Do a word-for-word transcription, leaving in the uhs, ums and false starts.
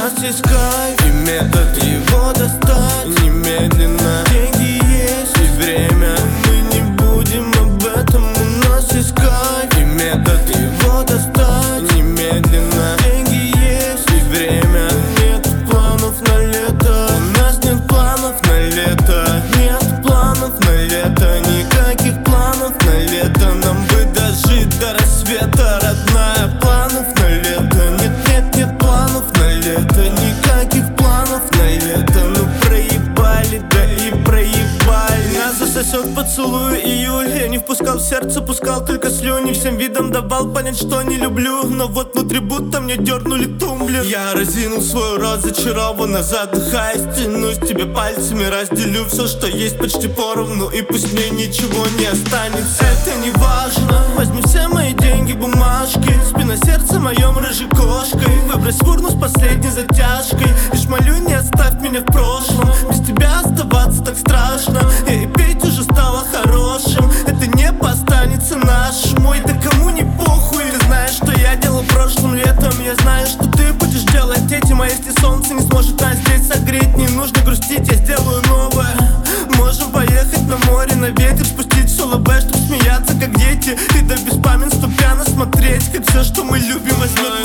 нас есть кайф и метод его достать немедленно. Деньги есть и время, мы не будем об этом. У нас есть кайф и метод его достать немедленно. Деньги есть и время, нет планов на лето. У нас нет планов на лето, нет планов на лето, никаких планов на лето. Нам бы дожить до рассвета, родная, планов на лето. Нет, нет, нет планов на лето, никаких планов на лето. Ну проебали, да и проебали. Нас засосет поцелуй июль. Я не впускал в сердце, пускал только слюни. Всем видом давал понять, что не люблю. Но вот внутри будто мне дернули тумблер. Я разинул свой рот зачарованно, задыхаясь, тянусь тебе пальцами, разделю все, что есть почти поровну. И пусть мне ничего не останется, это не важно. Возьми все мои деньги, бумажки, спи на сердце моем рыжей кошкой. Выбрось в урну с последней затяжкой. Лишь молю, не оставь меня в прошлом. Без тебя оставаться так страшно. Я и петь уже стало хорошим. Это небо останется нашим. Ой, да кому не похуй. Ты знаешь, что я делал прошлым летом. Я знаю, что ты будешь делать этим. А если солнце не сможет нас здесь согреть, не нужно грустить, я сделаю новое. Можем поехать на море, на ветер, спустить все лобэ, чтоб смеяться как дети. И до беспамятства пьяно смотреть, как все, что мы любим, возьмет